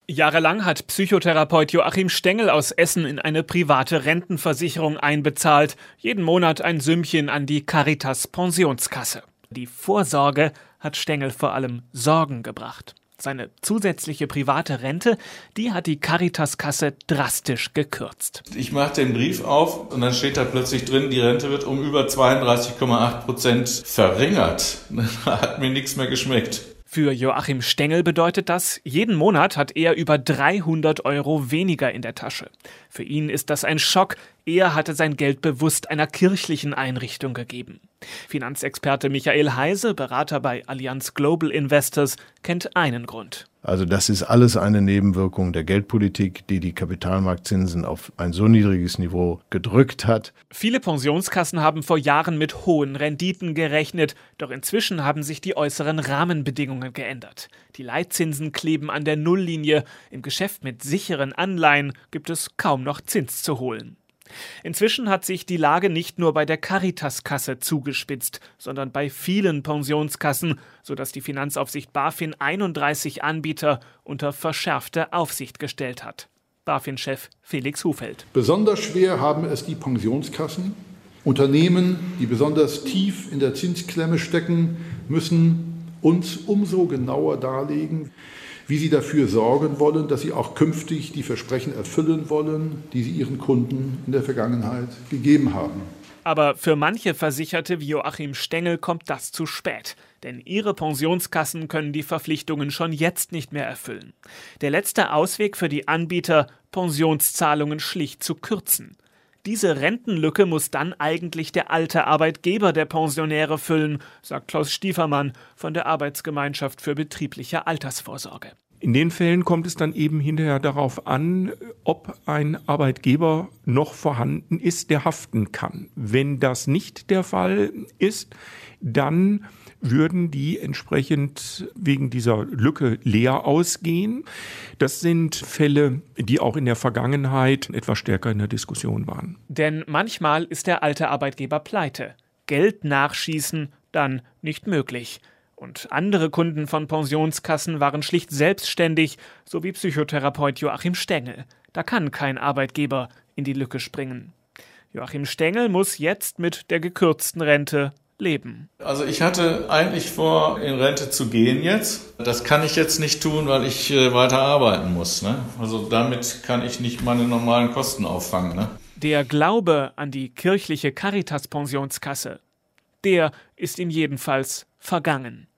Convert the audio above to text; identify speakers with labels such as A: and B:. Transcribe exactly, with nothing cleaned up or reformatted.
A: Jahrelang hat Psychotherapeut Joachim Stengel aus Essen in eine private Rentenversicherung einbezahlt. Jeden Monat ein Sümmchen an die Caritas Pensionskasse. Die Vorsorge hat Stengel vor allem Sorgen gebracht. Seine zusätzliche private Rente, die hat die Caritas-Kasse drastisch gekürzt.
B: Ich mache den Brief auf und dann steht da plötzlich drin, die Rente wird um über zweiunddreißig Komma acht Prozent verringert. Da hat mir nichts mehr geschmeckt.
A: Für Joachim Stengel bedeutet das, jeden Monat hat er über dreihundert Euro weniger in der Tasche. Für ihn ist das ein Schock. Er hatte sein Geld bewusst einer kirchlichen Einrichtung gegeben. Finanzexperte Michael Heise, Berater bei Allianz Global Investors, kennt einen Grund.
C: Also das ist alles eine Nebenwirkung der Geldpolitik, die die Kapitalmarktzinsen auf ein so niedriges Niveau gedrückt hat.
A: Viele Pensionskassen haben vor Jahren mit hohen Renditen gerechnet, doch inzwischen haben sich die äußeren Rahmenbedingungen geändert. Die Leitzinsen kleben an der Nulllinie. Im Geschäft mit sicheren Anleihen gibt es kaum noch Zins zu holen. Inzwischen hat sich die Lage nicht nur bei der Caritas-Kasse zugespitzt, sondern bei vielen Pensionskassen, sodass die Finanzaufsicht BaFin einunddreißig Anbieter unter verschärfte Aufsicht gestellt hat. BaFin-Chef Felix Hufeld.
D: Besonders schwer haben es die Pensionskassen. Unternehmen, die besonders tief in der Zinsklemme stecken, müssen uns umso genauer darlegen, wie sie dafür sorgen wollen, dass sie auch künftig die Versprechen erfüllen wollen, die sie ihren Kunden in der Vergangenheit gegeben haben.
A: Aber für manche Versicherte wie Joachim Stengel kommt das zu spät. Denn ihre Pensionskassen können die Verpflichtungen schon jetzt nicht mehr erfüllen. Der letzte Ausweg für die Anbieter, Pensionszahlungen schlicht zu kürzen. Diese Rentenlücke muss dann eigentlich der alte Arbeitgeber der Pensionäre füllen, sagt Klaus Stiefermann von der Arbeitsgemeinschaft für betriebliche Altersvorsorge.
E: In den Fällen kommt es dann eben hinterher darauf an, ob ein Arbeitgeber noch vorhanden ist, der haften kann. Wenn das nicht der Fall ist, dann würden die entsprechend wegen dieser Lücke leer ausgehen. Das sind Fälle, die auch in der Vergangenheit etwas stärker in der Diskussion waren.
A: Denn manchmal ist der alte Arbeitgeber pleite. Geld nachschießen dann nicht möglich. Und andere Kunden von Pensionskassen waren schlicht selbstständig, so wie Psychotherapeut Joachim Stengel. Da kann kein Arbeitgeber in die Lücke springen. Joachim Stengel muss jetzt mit der gekürzten Rente leben.
B: Also ich hatte eigentlich vor, in Rente zu gehen jetzt. Das kann ich jetzt nicht tun, weil ich äh, weiter arbeiten muss. Ne? Also damit kann ich nicht meine normalen Kosten auffangen. Ne?
A: Der Glaube an die kirchliche Caritas-Pensionskasse, der ist ihm jedenfalls vergangen.